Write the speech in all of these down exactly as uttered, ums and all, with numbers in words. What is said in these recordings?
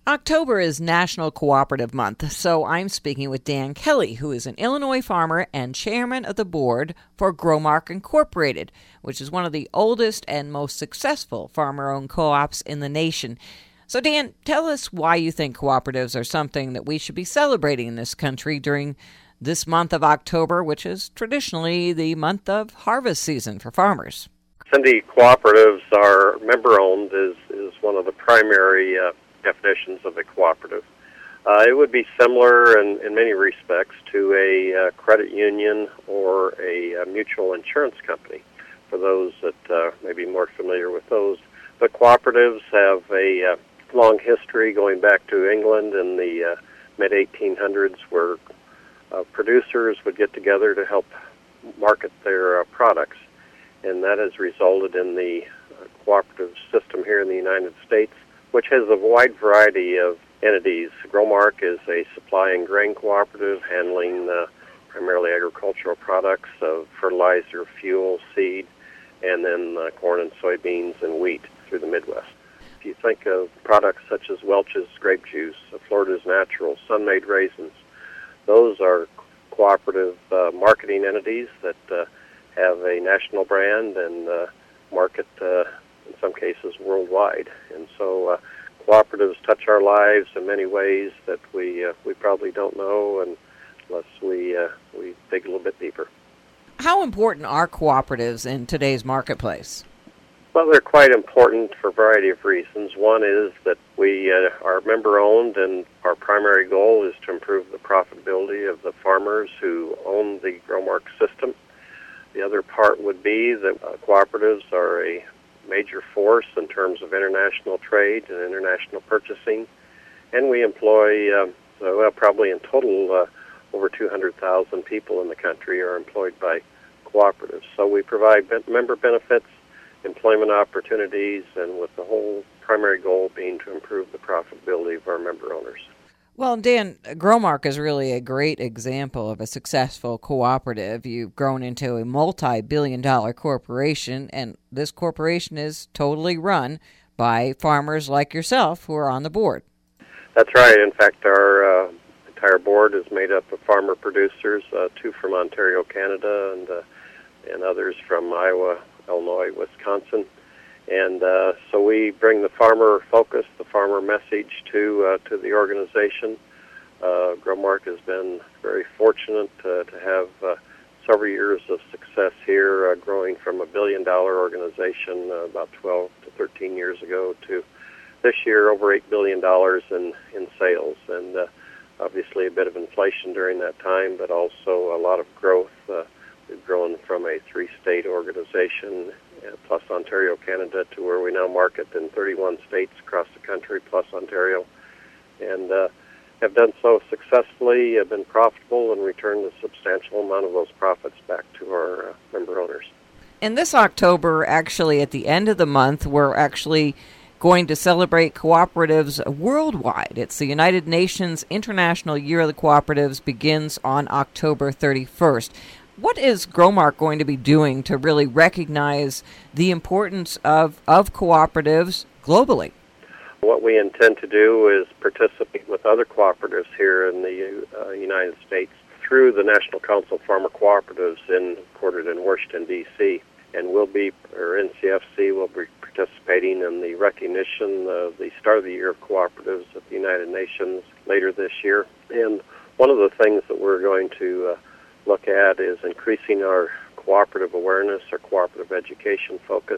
October is National Cooperative Month, so I'm speaking with Dan Kelly, who is an Illinois farmer and chairman of the board for Growmark Incorporated, which is one of the oldest and most successful farmer-owned co-ops in the nation. So, Dan, tell us why you think cooperatives are something that we should be celebrating in this country during this month of October, which is traditionally the month of harvest season for farmers. Cindy, cooperatives are member-owned is, is one of the primary uh, definitions of a cooperative. Uh, it would be similar in, in many respects to a uh, credit union or a, a mutual insurance company, for those that uh, may be more familiar with those. But cooperatives have a uh, long history going back to England in the uh, mid eighteen hundreds, where uh, producers would get together to help market their uh, products, and that has resulted in the uh, cooperative system here in the United States, which has a wide variety of entities. Growmark is a supply and grain cooperative handling uh, primarily agricultural products of fertilizer, fuel, seed, and then uh, corn and soybeans and wheat through the Midwest. If you think of products such as Welch's grape juice, uh, Florida's Natural, Sun-Made raisins, those are cooperative uh, marketing entities that uh, have a national brand and uh, market uh, in some cases worldwide. And so uh, cooperatives touch our lives in many ways that we uh, we probably don't know and unless we uh, we dig a little bit deeper. How important are cooperatives in today's marketplace? Well, they're quite important for a variety of reasons. One is that we uh, are member-owned, and our primary goal is to improve the profitability of the farmers who own the Growmark system. The other part would be that uh, cooperatives are a major force in terms of international trade and international purchasing, and we employ, um, so, well, probably in total, uh, over two hundred thousand people in the country are employed by cooperatives. So we provide be- member benefits, employment opportunities, and with the whole primary goal being to improve the profitability of our member owners. Well, Dan, Growmark is really a great example of a successful cooperative. You've grown into a multi-billion dollar corporation, and this corporation is totally run by farmers like yourself who are on the board. That's right. In fact, our uh, entire board is made up of farmer producers, uh, two from Ontario, Canada, and uh, and others from Iowa, Illinois, Wisconsin. And uh, so we bring the farmer focus, the farmer message to uh, to the organization. Uh, Growmark has been very fortunate uh, to have uh, several years of success here, uh, growing from a billion-dollar organization uh, about twelve to thirteen years ago to this year over eight billion dollars in, in sales. And uh, obviously a bit of inflation during that time, but also a lot of growth. Uh, we've grown from a three-state organization plus Ontario, Canada, to where we now market in thirty-one states across the country, plus Ontario, and uh, have done so successfully, have been profitable, and returned a substantial amount of those profits back to our uh, member owners. And this October, actually, at the end of the month, we're actually going to celebrate cooperatives worldwide. It's the United Nations International Year of the Cooperatives begins on October thirty-first. What is Growmark going to be doing to really recognize the importance of, of cooperatives globally? What we intend to do is participate with other cooperatives here in the uh, United States through the National Council of Farmer Cooperatives in, quartered in Washington, D C, and we'll be, or N C F C will be participating in the recognition of the Start of the Year of Cooperatives at the United Nations later this year. And one of the things that we're going to uh, look at is increasing our cooperative awareness, our cooperative education focus,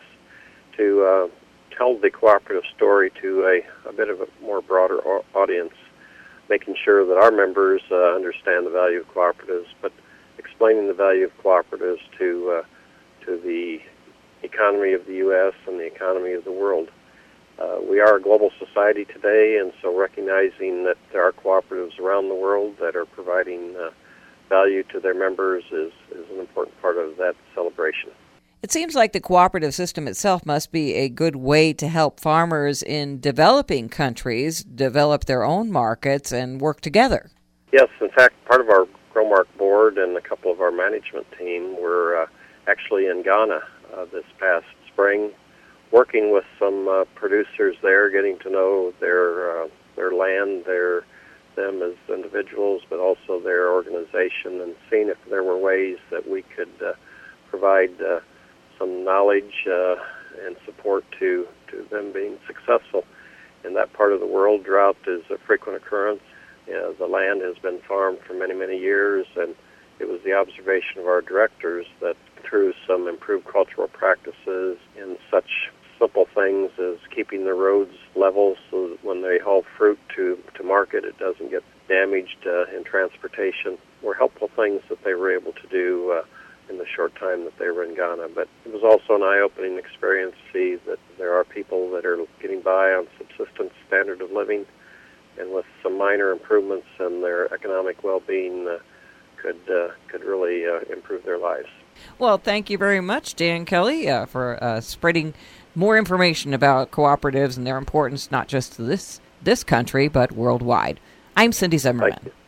to uh, tell the cooperative story to a, a bit of a more broader audience, making sure that our members uh, understand the value of cooperatives, but explaining the value of cooperatives to uh, to the economy of the U S and the economy of the world. Uh, we are a global society today, and so recognizing that there are cooperatives around the world that are providing uh, value to their members is, is an important part of that celebration. It seems like the cooperative system itself must be a good way to help farmers in developing countries develop their own markets and work together. Yes, in fact, part of our Growmark board and a couple of our management team were uh, actually in Ghana uh, this past spring, working with some uh, producers there, getting to know their uh, their them as individuals, but also their organization, and seeing if there were ways that we could uh, provide uh, some knowledge uh, and support to, to them being successful. In that part of the world, drought is a frequent occurrence. You know, the land has been farmed for many, many years, and it was the observation of our directors that through some improved cultural practices in such simple things as keeping the roads level so that when they haul fruit to, to market, it doesn't get damaged uh, in transportation, were helpful things that they were able to do uh, in the short time that they were in Ghana. But it was also an eye-opening experience to see that there are people that are getting by on subsistence standard of living, and with some minor improvements in their economic well-being uh, could uh, could really uh, improve their lives. Well, thank you very much, Dan Kelly, uh, for uh, spreading more information about cooperatives and their importance not just to this this country, but worldwide. I'm Cindy Zimmerman. Thank you.